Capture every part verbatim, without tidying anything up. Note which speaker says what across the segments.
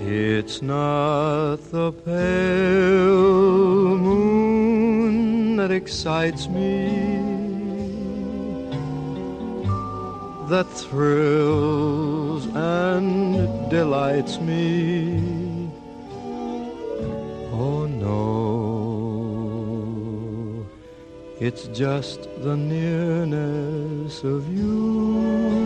Speaker 1: It's not the pale moon that excites me, that thrills and delights me. Oh no, it's just the nearness of you.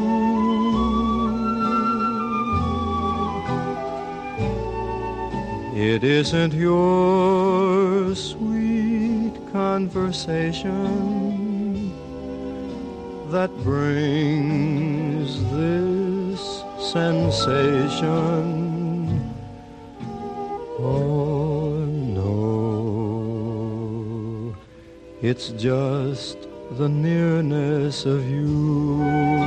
Speaker 1: It isn't your sweet conversation that brings this sensation. Oh no, it's just the nearness of you.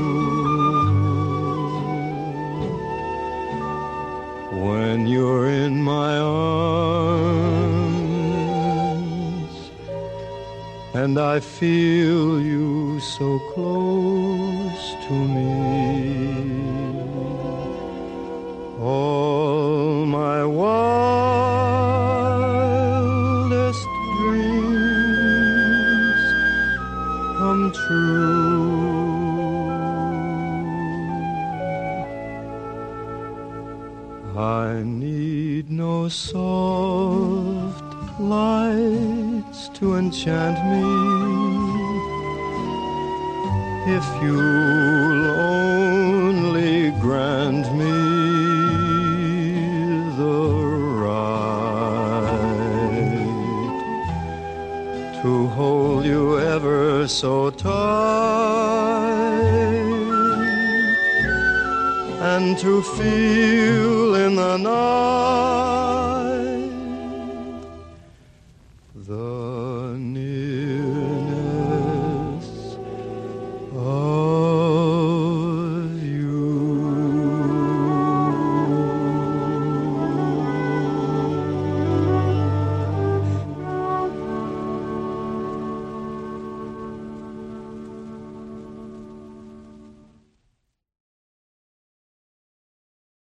Speaker 1: When you're in my arms and I feel you so close to me, all my wildest dreams come true. I need no soft lights to enchant me. If you'll only grant me the right to hold you ever so tight, and to feel in the night the